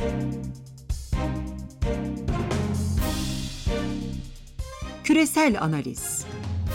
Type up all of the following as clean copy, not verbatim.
Küresel analiz.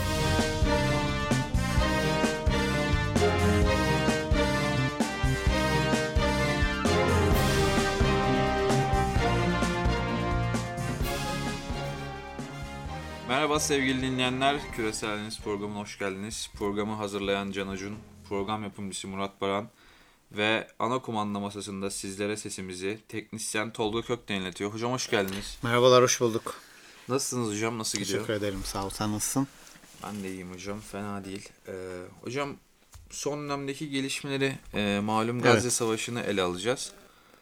Merhaba sevgili dinleyenler, Küresel Analiz programına hoş geldiniz. Programı hazırlayan Can Acun, program yapımcısı Murat Baran ve ana kumanda masasında sizlere sesimizi teknisyen Tolga Kökten iletiyor. Hocam hoş geldiniz. Merhabalar, hoş bulduk. Nasılsınız hocam, nasıl gidiyor? Teşekkür ederim, sağ ol. Sen nasılsın? Ben de iyiyim hocam, fena değil. Hocam son dönemdeki gelişmeleri, malum Gazze Savaşı'nı ele alacağız.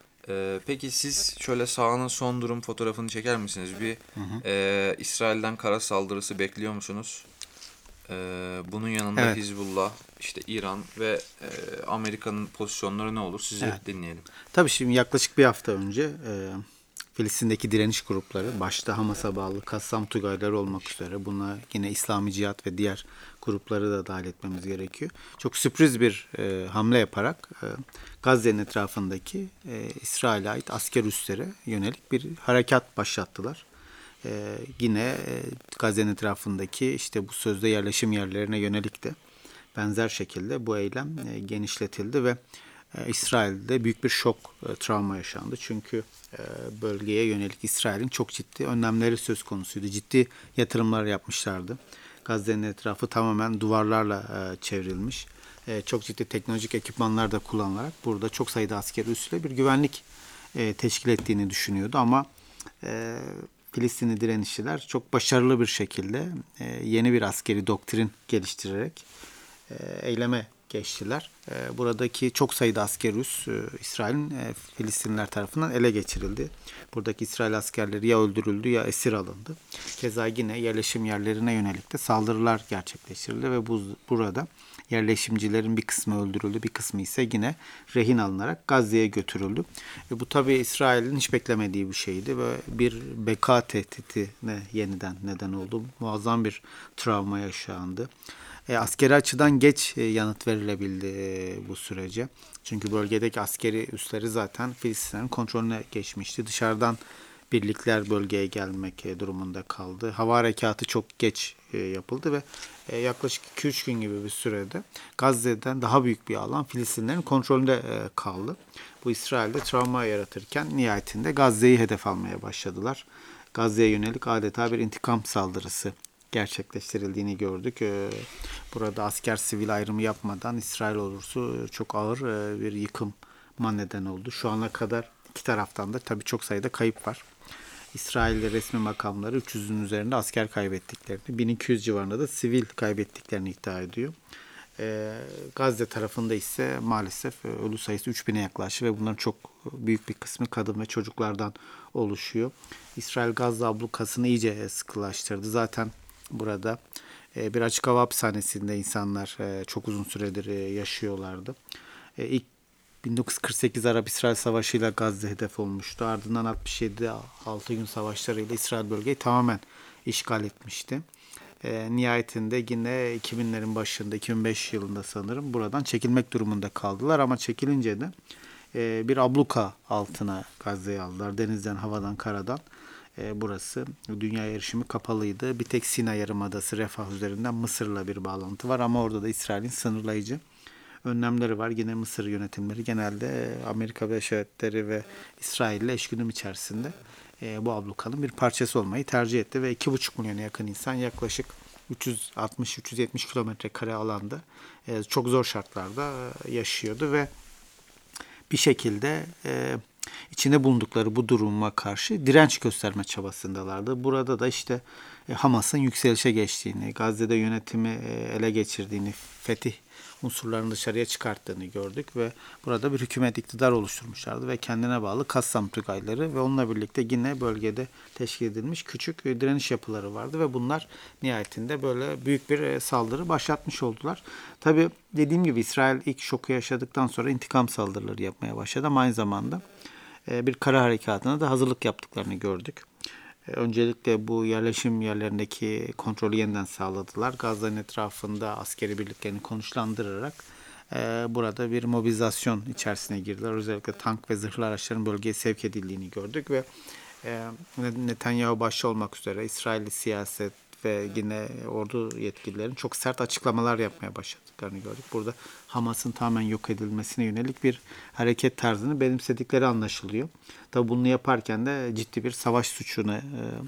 Peki siz şöyle sahanın son durum fotoğrafını çeker misiniz? İsrail'den kara saldırısı bekliyor musunuz? Bunun yanında Hizbullah, işte İran ve Amerika'nın pozisyonları ne olur? Sizi dinleyelim. Tabii şimdi yaklaşık bir hafta önce Filistin'deki direniş grupları, başta Hamas'a bağlı Kassam Tugayları olmak üzere, buna yine İslami Cihat ve diğer grupları da dahil etmemiz gerekiyor. Çok sürpriz bir hamle yaparak Gazze'nin etrafındaki İsrail'e ait asker üslere yönelik bir harekat başlattılar. Yine Gazze'nin etrafındaki işte bu sözde yerleşim yerlerine yönelik de benzer şekilde bu eylem genişletildi ve İsrail'de büyük bir şok, travma yaşandı. Çünkü bölgeye yönelik İsrail'in çok ciddi önlemleri söz konusuydu. Ciddi yatırımlar yapmışlardı. Gazze'nin etrafı tamamen duvarlarla çevrilmiş. Çok ciddi teknolojik ekipmanlar da kullanılarak burada çok sayıda asker üsle bir güvenlik teşkil ettiğini düşünüyordu. Ama Filistinli direnişçiler çok başarılı bir şekilde yeni bir askeri doktrin geliştirerek eyleme geçtiler. Buradaki çok sayıda asker üs İsrail'in Filistinliler tarafından ele geçirildi. Buradaki İsrail askerleri ya öldürüldü ya esir alındı. Keza yine yerleşim yerlerine yönelik de saldırılar gerçekleştirildi ve burada yerleşimcilerin bir kısmı öldürüldü, bir kısmı ise yine rehin alınarak Gazze'ye götürüldü. Bu tabii İsrail'in hiç beklemediği bir şeydi ve bir beka tehditine yeniden neden oldu. Muazzam bir travma yaşandı. Askeri açıdan geç yanıt verilebildi bu sürece. Çünkü bölgedeki askeri üsleri zaten Filistinlerin kontrolüne geçmişti. Dışarıdan birlikler bölgeye gelmek durumunda kaldı. Hava harekatı çok geç yapıldı ve yaklaşık 2-3 gün gibi bir sürede Gazze'den daha büyük bir alan Filistinlerin kontrolünde kaldı. Bu İsrail'de travma yaratırken nihayetinde Gazze'yi hedef almaya başladılar. Gazze'ye yönelik adeta bir intikam saldırısı gerçekleştirildiğini gördük. Burada asker sivil ayrımı yapmadan İsrail ordusu çok ağır bir yıkıma neden oldu. Şu ana kadar iki taraftan da tabii çok sayıda kayıp var. İsrail'de resmi makamları 300'ün üzerinde asker kaybettiklerini, 1200 civarında da sivil kaybettiklerini iddia ediyor. Gazze tarafında ise maalesef ölü sayısı 3000'e yaklaştı ve bunların çok büyük bir kısmı kadın ve çocuklardan oluşuyor. İsrail Gazze ablukasını iyice sıkılaştırdı. Zaten burada bir açık hava hapishanesinde insanlar çok uzun süredir yaşıyorlardı. İlk 1948 Arap-İsrail Savaşı ile Gazze hedef olmuştu. Ardından 67 6 gün savaşlarıyla İsrail bölgeyi tamamen işgal etmişti. Nihayetinde yine 2000'lerin başında, 2005 yılında sanırım buradan çekilmek durumunda kaldılar. Ama çekilince de bir abluka altına Gazze'yi aldılar. Denizden, havadan, karadan. Burası dünya erişimi kapalıydı. Bir tek Sina Yarımadası Refah üzerinden Mısır'la bir bağlantı var. Ama orada da İsrail'in sınırlayıcı önlemleri var. Yine Mısır yönetimleri genelde Amerika Birleşik Devletleri ve İsrail ile eşgüdüm içerisinde bu ablukanın bir parçası olmayı tercih etti ve 2,5 milyona yakın insan yaklaşık 360-370 kilometre kare alanda çok zor şartlarda yaşıyordu ve bir şekilde içinde bulundukları bu duruma karşı direnç gösterme çabasındalardı. Burada da işte Hamas'ın yükselişe geçtiğini, Gazze'de yönetimi ele geçirdiğini, fetih unsurlarını dışarıya çıkarttığını gördük ve burada bir hükümet iktidar oluşturmuşlardı ve kendine bağlı Kassam Tugayları ve onunla birlikte yine bölgede teşkil edilmiş küçük direniş yapıları vardı ve bunlar nihayetinde böyle büyük bir saldırı başlatmış oldular. Tabii dediğim gibi İsrail ilk şoku yaşadıktan sonra intikam saldırıları yapmaya başladı ama aynı zamanda bir kara harekatına da hazırlık yaptıklarını gördük. Öncelikle bu yerleşim yerlerindeki kontrolü yeniden sağladılar. Gazze'nin etrafında askeri birliklerini konuşlandırarak burada bir mobilizasyon içerisine girdiler. Özellikle tank ve zırhlı araçların bölgeye sevk edildiğini gördük ve Netanyahu başta olmak üzere İsrailli siyaset ve yine ordu yetkililerin çok sert açıklamalar yapmaya başladıklarını gördük. Burada Hamas'ın tamamen yok edilmesine yönelik bir hareket tarzını benimsedikleri anlaşılıyor. Tabi bunu yaparken de ciddi bir savaş suçuna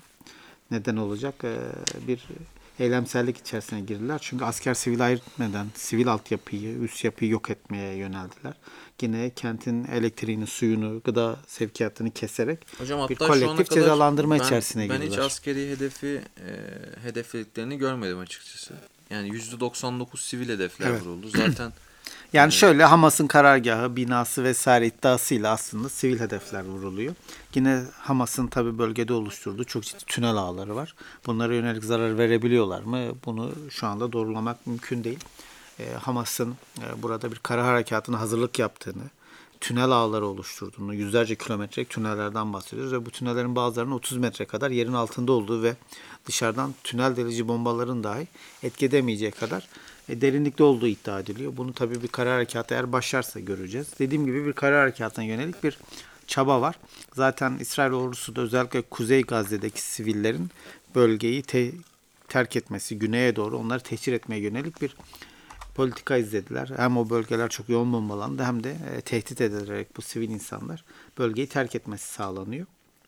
neden olacak bir eylemsellik içerisine girdiler. Çünkü asker sivil ayırtmadan sivil altyapıyı, üst yapıyı yok etmeye yöneldiler. Yine kentin elektriğini, suyunu, gıda sevkiyatını keserek Hocam, bir hatta şu ana kolektif kadar cezalandırma içerisine ben girdiler. hiç askeri hedeflediklerini görmedim açıkçası. Yani %99 sivil hedefler vuruldu. Zaten Yani şöyle, Hamas'ın karargahı, binası vesaire iddiasıyla aslında sivil hedefler vuruluyor. Yine Hamas'ın tabii bölgede oluşturduğu çok ciddi tünel ağları var. Bunlara yönelik zarar verebiliyorlar mı? Bunu şu anda doğrulamak mümkün değil. Hamas'ın burada bir kara harekatına hazırlık yaptığını, tünel ağları oluşturduğunu, yüzlerce kilometrelik tünellerden bahsediyoruz ve bu tünellerin bazılarının 30 metre kadar yerin altında olduğu ve dışarıdan tünel delici bombaların dahi etki edemeyeceği kadar derinlikte olduğu iddia ediliyor. Bunu tabii bir kara harekatı eğer başlarsa göreceğiz. Dediğim gibi bir kara harekatına yönelik bir çaba var. Zaten İsrail ordusu da özellikle Kuzey Gazze'deki sivillerin bölgeyi terk etmesi, güneye doğru onları tehcir etmeye yönelik bir politika izlediler. Hem o bölgeler çok yoğun bombalandı hem de tehdit edilerek bu sivil insanlar bölgeyi terk etmesi sağlanıyor.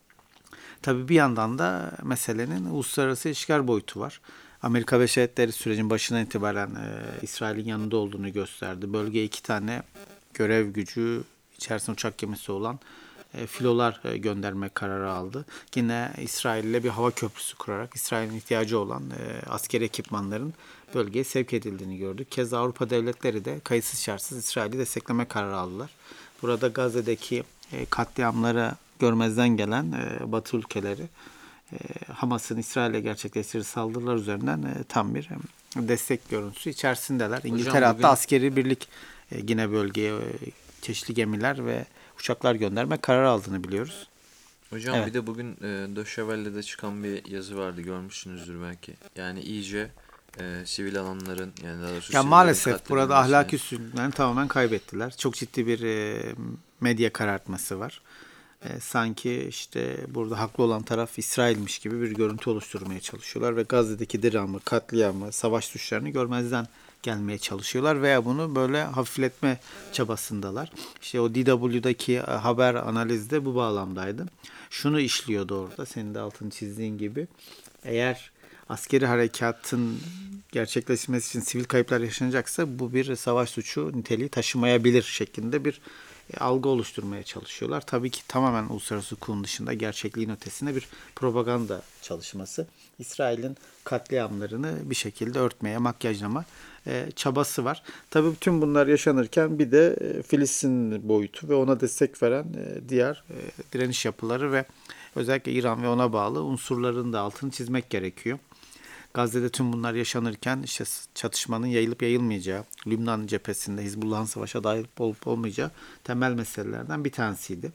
Tabii bir yandan da meselenin uluslararası ilişkiler boyutu var. Amerika Birleşik Devletleri sürecin başından itibaren İsrail'in yanında olduğunu gösterdi. Bölgeye 2 tane görev gücü içerisinde uçak gemisi olan filolar gönderme kararı aldı. Yine İsrail'le bir hava köprüsü kurarak İsrail'in ihtiyacı olan askeri ekipmanların bölgeye sevk edildiğini gördük. Keza Avrupa devletleri de kayıtsız şartsız İsrail'i destekleme kararı aldılar. Burada Gazze'deki katliamları görmezden gelen Batı ülkeleri Hamas'ın İsrail'e gerçekleştirdiği saldırılar üzerinden tam bir destek görüntüsü içerisindeler. İngiltere hatta askeri birlik yine bölgeye çeşitli gemiler ve uçaklar gönderme kararı aldığını biliyoruz. hocam, bir de bugün The Chevalier'de çıkan bir yazı vardı, görmüşsünüzdür belki. Yani iyice sivil alanların, yani daha doğrusu maalesef burada ahlaki üstünlüklerini tamamen kaybettiler. Çok ciddi bir medya karartması var. Sanki işte burada haklı olan taraf İsrail'miş gibi bir görüntü oluşturmaya çalışıyorlar ve Gazze'deki dramı, katliamı, savaş suçlarını görmezden gelmeye çalışıyorlar veya bunu böyle hafifletme çabasındalar. İşte o DW'daki haber analizde bu bağlamdaydı. Şunu işliyordu orada, senin de altını çizdiğin gibi. Eğer askeri harekatın gerçekleşmesi için sivil kayıplar yaşanacaksa bu bir savaş suçu niteliği taşımayabilir şeklinde bir algı oluşturmaya çalışıyorlar. Tabii ki tamamen uluslararası hukukun dışında, gerçekliğin ötesinde bir propaganda çalışması. İsrail'in katliamlarını bir şekilde örtmeye, makyajlama çabası var. Tabii bütün bunlar yaşanırken bir de Filistin boyutu ve ona destek veren diğer direniş yapıları ve özellikle İran ve ona bağlı unsurların da altını çizmek gerekiyor. Gazze'de tüm bunlar yaşanırken işte çatışmanın yayılıp yayılmayacağı, Lübnan cephesinde Hizbullah'ın savaşa dahil olup olmayacağı temel meselelerden bir tanesiydi.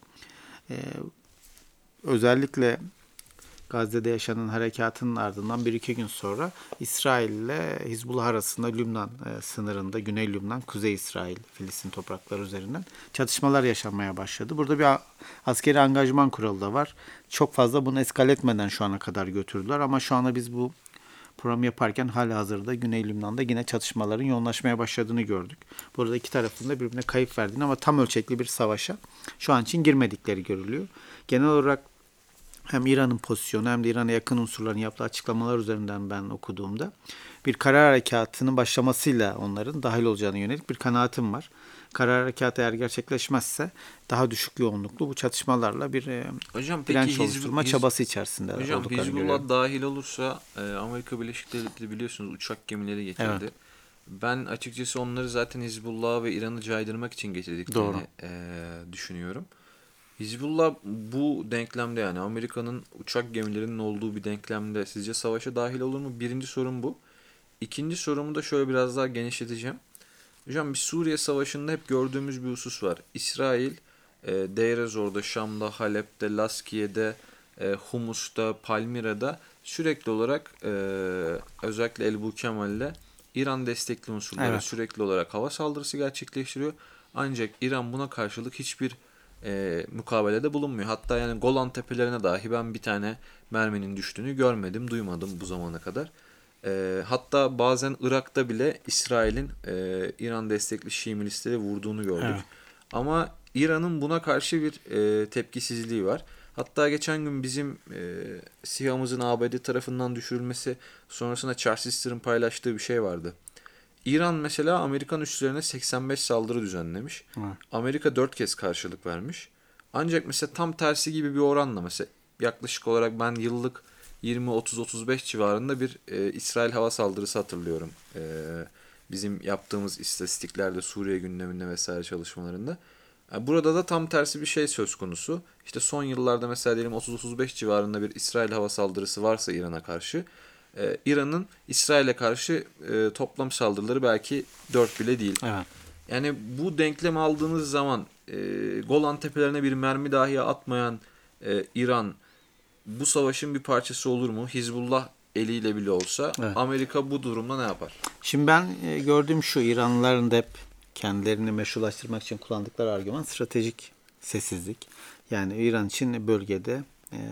Özellikle Gazze'de yaşanan harekatın ardından 1-2 gün sonra İsrail ile Hizbullah arasında Lübnan sınırında, Güney Lübnan, Kuzey İsrail, Filistin toprakları üzerinden çatışmalar yaşanmaya başladı. Burada bir askeri angajman kuralı da var. Çok fazla bunu eskale etmeden şu ana kadar götürdüler ama şu anda biz bu program yaparken halihazırda Güney Lübnan'da yine çatışmaların yoğunlaşmaya başladığını gördük. Burada iki tarafın da birbirine kayıp verdiğini ama tam ölçekli bir savaşa şu an için girmedikleri görülüyor. Genel olarak hem İran'ın pozisyonu hem de İran'a yakın unsurların yaptığı açıklamalar üzerinden ben okuduğumda bir karar harekatının başlamasıyla onların dahil olacağına yönelik bir kanaatim var. Karar harekatı eğer gerçekleşmezse daha düşük yoğunluklu bu çatışmalarla bir direnç oluşturma çabası içerisinde. Hocam, Hizbullah dahil olursa Amerika Birleşik Devletleri biliyorsunuz uçak gemileri getirdi. Evet. Ben açıkçası onları zaten Hizbullah'ı ve İran'ı caydırmak için getirdiklerini düşünüyorum. Hizbullah bu denklemde, yani Amerika'nın uçak gemilerinin olduğu bir denklemde sizce savaşa dahil olur mu? Birinci sorun bu. İkinci sorumu da şöyle biraz daha genişleteceğim. Hocam, bir Suriye Savaşı'nda hep gördüğümüz bir husus var. İsrail, Deir ez-Zor'da, Şam'da, Halep'te, Laskiye'de, Humus'ta, Palmira'da sürekli olarak özellikle El Bukemal'le İran destekli unsurlara Evet. sürekli olarak hava saldırısı gerçekleştiriyor. Ancak İran buna karşılık hiçbir mukabelede bulunmuyor. Hatta yani Golan Tepelerine dahi ben bir tane merminin düştüğünü görmedim, duymadım bu zamana kadar. Hatta bazen Irak'ta bile İsrail'in İran destekli Şii milisleri vurduğunu gördük. Evet. Ama İran'ın buna karşı bir tepkisizliği var. Hatta geçen gün bizim SİHA'mızın ABD tarafından düşürülmesi sonrasında Charles Sister'ın paylaştığı bir şey vardı. İran mesela Amerikan üslerine 85 saldırı düzenlemiş. Evet. Amerika 4 kez karşılık vermiş. Ancak mesela tam tersi gibi bir oranla mesela yaklaşık olarak ben yıllık 20-30-35 civarında bir İsrail hava saldırısı hatırlıyorum. Bizim yaptığımız istatistiklerde Suriye gündeminde vesaire çalışmalarında. Burada da tam tersi bir şey söz konusu. İşte son yıllarda mesela diyelim 30-35 civarında bir İsrail hava saldırısı varsa İran'a karşı, İran'ın İsrail'e karşı toplam saldırıları belki 4 bile değil. Evet. Yani bu denklemi aldığınız zaman Golan Tepelerine bir mermi dahi atmayan İran bu savaşın bir parçası olur mu? Hizbullah eliyle bile olsa Evet. Amerika bu durumda ne yapar? Şimdi ben gördüğüm şu, İranlıların da hep kendilerini meşrulaştırmak için kullandıkları argüman stratejik sessizlik. Yani İran için bölgede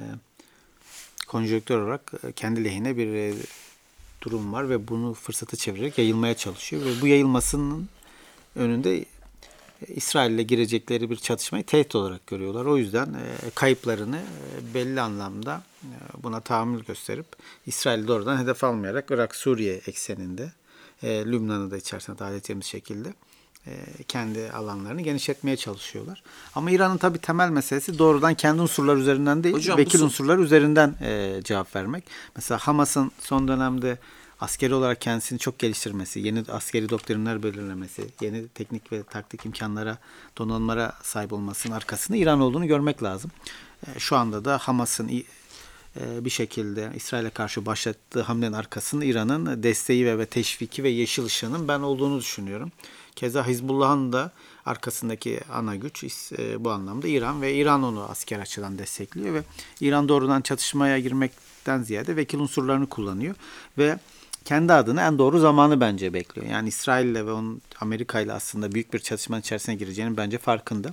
konjonktür olarak kendi lehine bir durum var ve bunu fırsata çevirerek yayılmaya çalışıyor. Ve bu yayılmasının önünde İsrail'le girecekleri bir çatışmayı tehdit olarak görüyorlar. O yüzden kayıplarını belli anlamda buna tahammül gösterip İsrail'i doğrudan hedef almayarak Irak-Suriye ekseninde, Lübnan'ı da içerisine dahil edeceğimiz şekilde kendi alanlarını genişletmeye çalışıyorlar. Ama İran'ın tabii temel meselesi doğrudan kendi unsurlar üzerinden değil, Hocam, vekil unsurlar üzerinden cevap vermek. Mesela Hamas'ın son dönemde askeri olarak kendisini çok geliştirmesi, yeni askeri doktrinler belirlemesi, yeni teknik ve taktik imkanlara, donanımlara sahip olmasının arkasında İran olduğunu görmek lazım. Şu anda da Hamas'ın bir şekilde İsrail'e karşı başlattığı hamlenin arkasında İran'ın desteği ve teşviki ve yeşil ışığının ben olduğunu düşünüyorum. Keza Hizbullah'ın da arkasındaki ana güç bu anlamda İran ve İran onu asker açıdan destekliyor ve İran doğrudan çatışmaya girmekten ziyade vekil unsurlarını kullanıyor ve kendi adına en doğru zamanı bence bekliyor. Yani İsrail'le ve onun Amerika'yla aslında büyük bir çatışmanın içerisine gireceğinin bence farkında.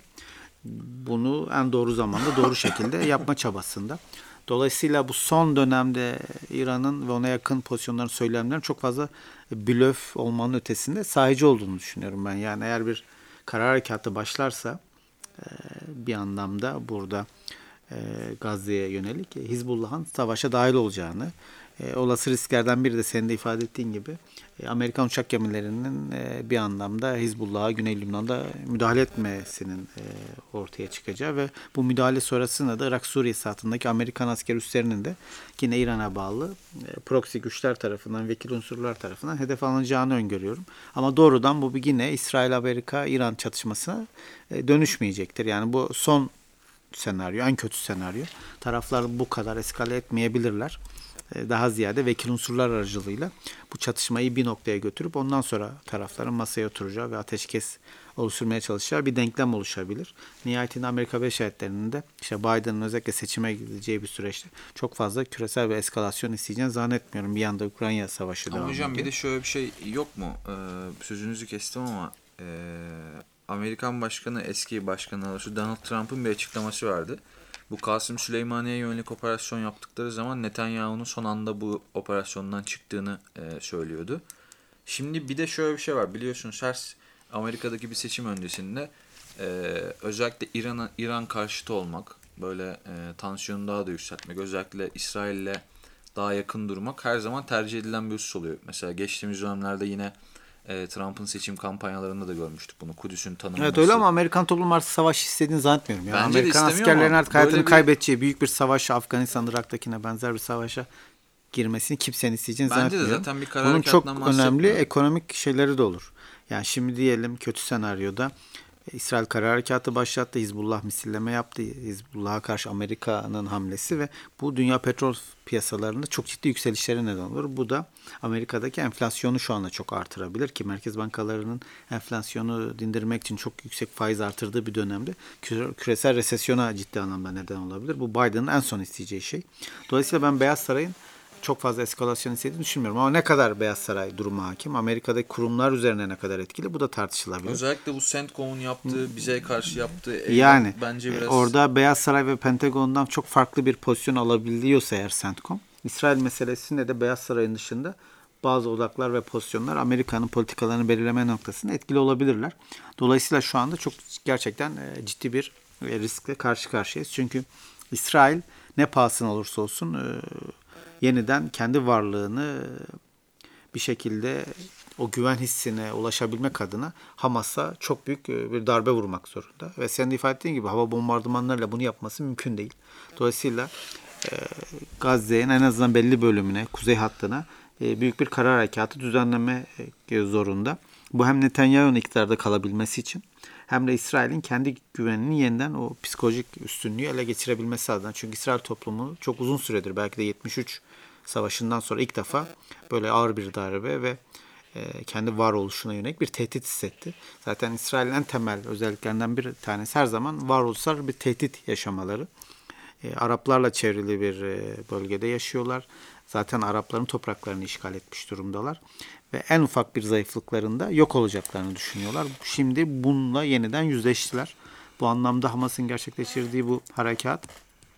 Bunu en doğru zamanda doğru şekilde yapma çabasında. Dolayısıyla bu son dönemde İran'ın ve ona yakın pozisyonların, söylemlerin çok fazla blöf olmanın ötesinde sahici olduğunu düşünüyorum ben. Yani eğer bir kara harekatı başlarsa bir anlamda burada Gazze'ye yönelik Hizbullah'ın savaşa dahil olacağını, olası risklerden biri de senin de ifade ettiğin gibi Amerikan uçak gemilerinin bir anlamda Hizbullah'a Güney Lübnan'da müdahale etmesinin ortaya çıkacağı ve bu müdahale sonrasında da Irak-Suriye sahatindeki Amerikan asker üslerinin de yine İran'a bağlı proxy güçler tarafından, vekil unsurlar tarafından hedef alınacağını öngörüyorum. Ama doğrudan bu yine İsrail-Amerika-İran çatışmasına dönüşmeyecektir. Yani bu son senaryo, en kötü senaryo. Taraflar bu kadar eskale etmeyebilirler. Daha ziyade vekil unsurlar aracılığıyla bu çatışmayı bir noktaya götürüp ondan sonra tarafların masaya oturacağı ve ateşkes oluşturmaya çalışacağı bir denklem oluşabilir. Nihayetinde Amerika Birleşik Devletleri'nin de işte Biden'ın özellikle seçime gideceği bir süreçte çok fazla küresel bir eskalasyon isteyeceğini zannetmiyorum. Bir yanda Ukrayna savaşı devam Ama ediyor. hocam bir de şöyle bir şey yok mu? Sözünüzü kestim ama Amerikan Başkanı, eski başkanı şu Donald Trump'ın bir açıklaması vardı. Bu Kasım Süleymaniye yönelik operasyon yaptıkları zaman Netanyahu'nun son anda bu operasyondan çıktığını söylüyordu. Şimdi bir de şöyle bir şey var. Biliyorsunuz Amerika'daki bir seçim öncesinde özellikle İran karşıtı olmak, böyle tansiyonu daha da yükseltmek, özellikle İsrail'le daha yakın durmak her zaman tercih edilen bir husus oluyor. Mesela geçtiğimiz dönemlerde yine Trump'ın seçim kampanyalarında da görmüştük bunu. Kudüs'ün tanınması. Evet öyle ama Amerikan toplum artık savaş istediğini zannetmiyorum. Yani Bence de Amerikan istemiyor askerlerin ama artık hayatını böyle kaybedeceği büyük bir savaş, Afganistan, Irak'takine benzer bir savaşa girmesini kimsenin isteyeceğini Bence de zannetmiyorum. zaten bir kara Bunun çok harekatından önemli bahsetmiyorum. ekonomik şeyleri de olur. Yani şimdi diyelim kötü senaryoda İsrail kara harekatı başlattı, Hizbullah misilleme yaptı, Hizbullah'a karşı Amerika'nın hamlesi ve bu dünya petrol piyasalarında çok ciddi yükselişlere neden olur. Bu da Amerika'daki enflasyonu şu anda çok artırabilir ki merkez bankalarının enflasyonu dindirmek için çok yüksek faiz artırdığı bir dönemde küresel resesyona ciddi anlamda neden olabilir. Bu Biden'ın en son isteyeceği şey. Dolayısıyla ben Beyaz Saray'ın çok fazla eskalasyon istediğini düşünmüyorum. Ama ne kadar Beyaz Saray duruma hakim, Amerika'daki kurumlar üzerine ne kadar etkili, bu da tartışılabilir. Özellikle bu CENTCOM'un yaptığı, bize karşı yaptığı eylem Yani bence biraz... orada Beyaz Saray ve Pentagon'dan çok farklı bir pozisyon alabiliyorsa eğer CENTCOM, İsrail meselesinde de Beyaz Saray'ın dışında bazı odaklar ve pozisyonlar Amerika'nın politikalarını belirleme noktasında etkili olabilirler. Dolayısıyla şu anda çok gerçekten ciddi bir riskle karşı karşıyayız. Çünkü İsrail ne pahasına olursa olsun yeniden kendi varlığını bir şekilde o güven hissine ulaşabilmek adına Hamas'a çok büyük bir darbe vurmak zorunda. Ve senin de ifade ettiğin gibi hava bombardımanlarıyla bunu yapması mümkün değil. Dolayısıyla Gazze'nin en azından belli bölümüne, kuzey hattına büyük bir karar harekatı düzenleme zorunda. Bu hem Netanyahu'nun iktidarda kalabilmesi için hem de İsrail'in kendi güvenini yeniden o psikolojik üstünlüğü ele geçirebilmesi adına. Çünkü İsrail toplumu çok uzun süredir, belki de 73 savaşından sonra ilk defa böyle ağır bir darbe ve kendi varoluşuna yönelik bir tehdit hissetti. Zaten İsrail'in en temel özelliklerinden bir tanesi her zaman varoluşsal bir tehdit yaşamaları. Araplarla çevrili bir bölgede yaşıyorlar. Zaten Arapların topraklarını işgal etmiş durumdalar. Ve en ufak bir zayıflıklarında yok olacaklarını düşünüyorlar. Şimdi bununla yeniden yüzleştiler. Bu anlamda Hamas'ın gerçekleştirdiği bu harekat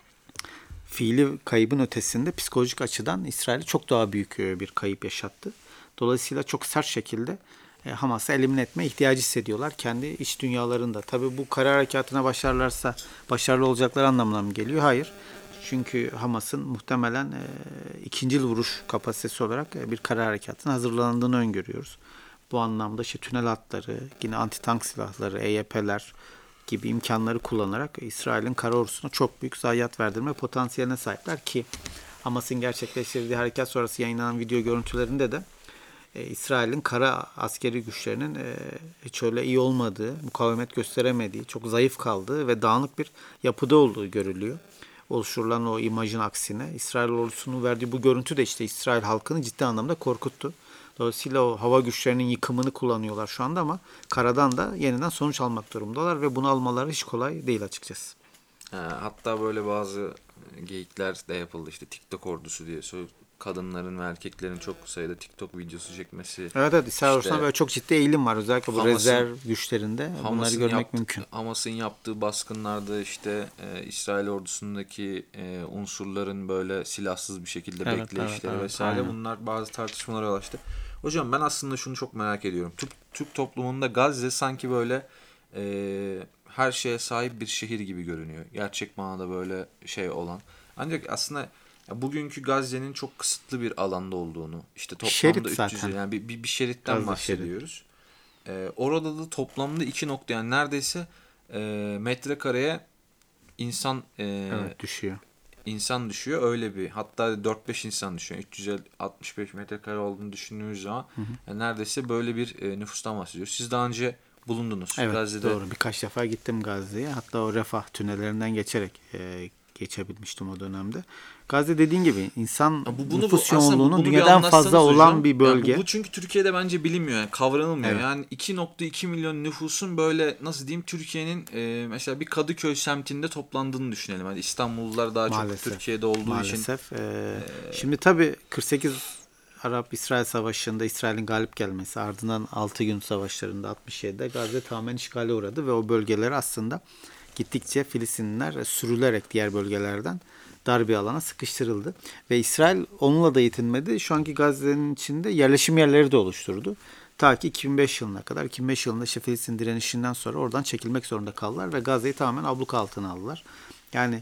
fiili kaybın ötesinde psikolojik açıdan İsrail'e çok daha büyük bir kayıp yaşattı. Dolayısıyla çok sert şekilde Hamas'ı elimine etme ihtiyacı hissediyorlar kendi iç dünyalarında. Tabii bu kara harekatına başarırlarsa başarılı olacakları anlamına mı geliyor? Hayır. Çünkü Hamas'ın muhtemelen ikincil vuruş kapasitesi olarak bir kara harekatına hazırlandığını öngörüyoruz. Bu anlamda işte tünel hatları, yine anti-tank silahları, EYP'ler gibi imkanları kullanarak İsrail'in kara ordusuna çok büyük zayiat verdirme potansiyeline sahipler ki Hamas'ın gerçekleştirdiği harekat sonrası yayınlanan video görüntülerinde de İsrail'in kara askeri güçlerinin hiç öyle iyi olmadığı, mukavemet gösteremediği, çok zayıf kaldığı ve dağınık bir yapıda olduğu görülüyor. Oluşturulan o imajın aksine İsrail ordusunun verdiği bu görüntü de işte İsrail halkını ciddi anlamda korkuttu. Dolayısıyla o hava güçlerinin yıkımını kullanıyorlar şu anda ama karadan da yeniden sonuç almak durumundalar ve bunu almaları hiç kolay değil açıkçası. Hatta böyle bazı geyikler de yapıldı, işte TikTok ordusu diye. Kadınların ve erkeklerin çok sayıda TikTok videosu çekmesi. Evet, İsrail ordusuna böyle çok ciddi eğilim var. Özellikle bu rezerv güçlerinde bunları görmek mümkün. Hamas'ın yaptığı baskınlarda işte İsrail ordusundaki unsurların böyle silahsız bir şekilde bekleyişleri vesaire, aynen. bunlar bazı tartışmalara yol açtı. Hocam ben aslında şunu çok merak ediyorum. Türk toplumunda Gazze sanki böyle her şeye sahip bir şehir gibi görünüyor. Gerçek manada böyle şey olan. Ancak aslında bugünkü Gazze'nin çok kısıtlı bir alanda olduğunu, işte toplamda 300, yani bir şeritten Gazze bahsediyoruz. Orada da toplamda 2 nokta, yani neredeyse metrekareye insan düşüyor. İnsan düşüyor, öyle bir, hatta 4-5 insan düşüyor. 365 metrekare olduğunu düşündüğümüz zaman yani neredeyse böyle bir nüfustan bahsediyoruz. Siz daha önce bulundunuz Gazze'de. Doğru, birkaç defa gittim Gazze'ye. Hatta o Refah tünellerinden geçerek geçebilmiştim o dönemde. Gazze dediğin gibi insan nüfus yoğunluğunun dünyadan fazla olan hocam, bir bölge. Yani bu çünkü Türkiye'de bence bilinmiyor, yani kavranılmıyor. Evet. Yani 2.2 milyon nüfusun böyle nasıl diyeyim, Türkiye'nin mesela bir Kadıköy semtinde toplandığını düşünelim. Yani İstanbullular daha çok Türkiye'de olduğu için. Şimdi tabii 48 Arap-İsrail Savaşı'nda İsrail'in galip gelmesi, ardından 6 gün savaşlarında 67'de Gazze tamamen işgale uğradı ve o bölgeleri aslında gittikçe Filistinliler sürülerek diğer bölgelerden dar bir alana sıkıştırıldı. Ve İsrail onunla da yetinmedi. Şu anki Gazze'nin içinde yerleşim yerleri de oluşturdu. Ta ki 2005 yılına kadar. 2005 yılında işte Filistin direnişinden sonra oradan çekilmek zorunda kaldılar ve Gazze'yi tamamen abluka altına aldılar. Yani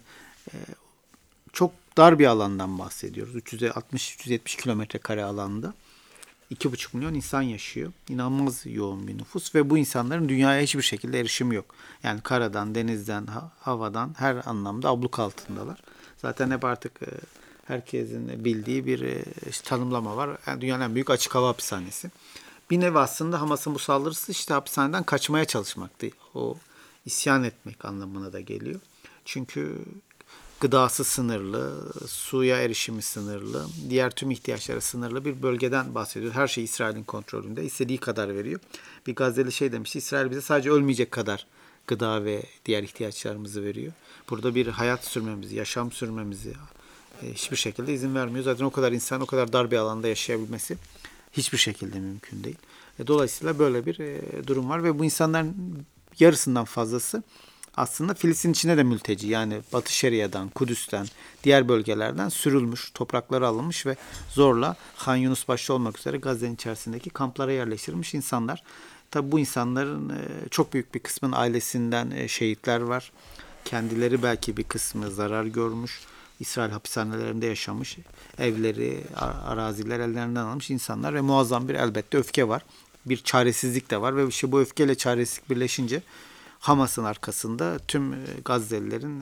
çok dar bir alandan bahsediyoruz. 360-370 kilometre kare alanda 2,5 milyon insan yaşıyor. İnanılmaz yoğun bir nüfus ve bu insanların dünyaya hiçbir şekilde erişimi yok. Yani karadan, denizden, havadan her anlamda abluk altındalar. Zaten hep artık herkesin bildiği bir tanımlama var. Yani dünyanın en büyük açık hava hapishanesi. Bir nevi aslında Hamas'ın bu saldırısı işte hapishaneden kaçmaya çalışmaktı. O isyan etmek anlamına da geliyor. Çünkü gıdası sınırlı, suya erişimi sınırlı, diğer tüm ihtiyaçları sınırlı bir bölgeden bahsediyor. Her şey İsrail'in kontrolünde. İstediği kadar veriyor. Bir Gazze'li şey demişti, İsrail bize sadece ölmeyecek kadar gıda ve diğer ihtiyaçlarımızı veriyor. Burada bir hayat sürmemizi, yaşam sürmemizi, hiçbir şekilde izin vermiyor. Zaten o kadar insan o kadar dar bir alanda yaşayabilmesi hiçbir şekilde mümkün değil. Dolayısıyla böyle bir durum var ve bu insanların yarısından fazlası aslında Filistin içine de mülteci. Yani Batı Şeria'dan, Kudüs'ten, diğer bölgelerden sürülmüş, toprakları alınmış ve zorla Han Yunus başta olmak üzere Gazze'nin içerisindeki kamplara yerleştirilmiş insanlar. Tabi bu insanların çok büyük bir kısmının ailesinden şehitler var. Kendileri belki bir kısmı zarar görmüş. İsrail hapishanelerinde yaşamış. Evleri, araziler ellerinden alınmış insanlar ve muazzam bir elbette öfke var. Bir çaresizlik de var ve işte bu öfkeyle çaresizlik birleşince Hamas'ın arkasında tüm Gazze'lilerin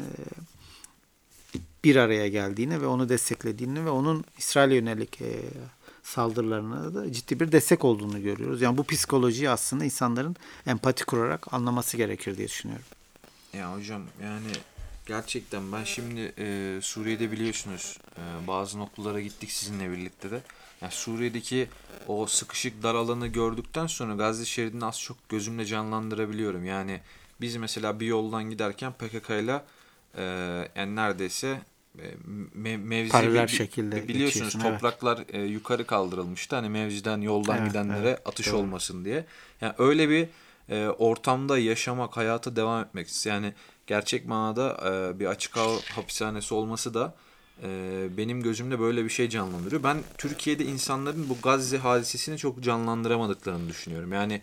bir araya geldiğini ve onu desteklediğini ve onun İsrail'e yönelik saldırılarına da ciddi bir destek olduğunu görüyoruz. Yani bu psikolojiyi aslında insanların empati kurarak anlaması gerekir diye düşünüyorum. Ya hocam yani gerçekten ben şimdi Suriye'de biliyorsunuz bazı noktalara gittik sizinle birlikte de. Yani Suriye'deki o sıkışık dar alanı gördükten sonra Gazze şeridini az çok gözümle canlandırabiliyorum. Yani biz mesela bir yoldan giderken PKK'yla yani neredeyse mevzi Paralel şekilde biliyorsunuz topraklar yukarı kaldırılmıştı. Hani mevziden yoldan gidenlere atış doğru. olmasın diye. Yani öyle bir ortamda yaşamak, hayata devam etmek. Yani gerçek manada bir açık hava hapishanesi olması da benim gözümde böyle bir şey canlandırıyor. Ben Türkiye'de insanların bu Gazze hadisesini çok canlandıramadıklarını düşünüyorum. Yani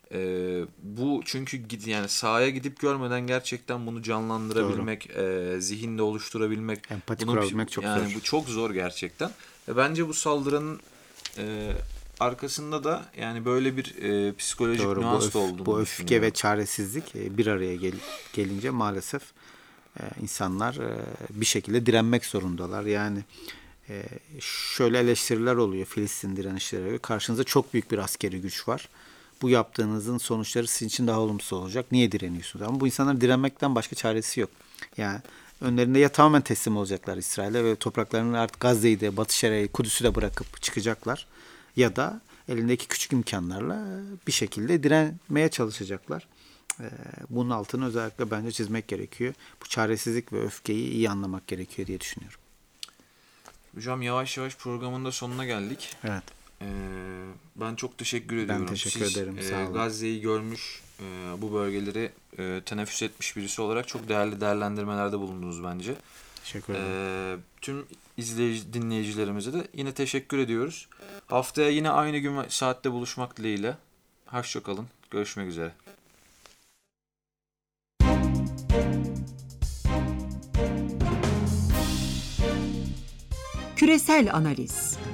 bu çünkü yani sahaya gidip görmeden gerçekten bunu canlandırabilmek, zihinde oluşturabilmek, empati kurabilmek çok yani zor. bu çok zor gerçekten. Ve bence bu saldırının arkasında da yani böyle bir psikolojik nüans da olduğunu bu öfke düşünüyorum. ve çaresizlik bir araya gelince maalesef insanlar bir şekilde direnmek zorundalar. Yani şöyle eleştiriler oluyor Filistin direnişleri. Karşınızda çok büyük bir askeri güç var. Bu yaptığınızın sonuçları sizin için daha olumsuz olacak. Niye direniyorsunuz? Ama bu insanların direnmekten başka çaresi yok. Yani önlerinde ya tamamen teslim olacaklar İsrail'e ve topraklarını artık Gazze'yi de, Batı Şeria'yı, Kudüs'ü de bırakıp çıkacaklar. Ya da elindeki küçük imkanlarla bir şekilde direnmeye çalışacaklar. Bunun altını özellikle bence çizmek gerekiyor. Bu çaresizlik ve öfkeyi iyi anlamak gerekiyor diye düşünüyorum. Hocam yavaş yavaş programın da sonuna geldik. Evet. Ben çok teşekkür ediyorum. Ben teşekkür ederim. Sağ olun. Gazze'yi görmüş, bu bölgeleri teneffüs etmiş birisi olarak çok değerli değerlendirmelerde bulundunuz bence. Teşekkür ederim. Tüm dinleyicilerimize de yine teşekkür ediyoruz. Haftaya yine aynı gün ve saatte buluşmak dileğiyle. Hoşça kalın. Görüşmek üzere. Küresel analiz.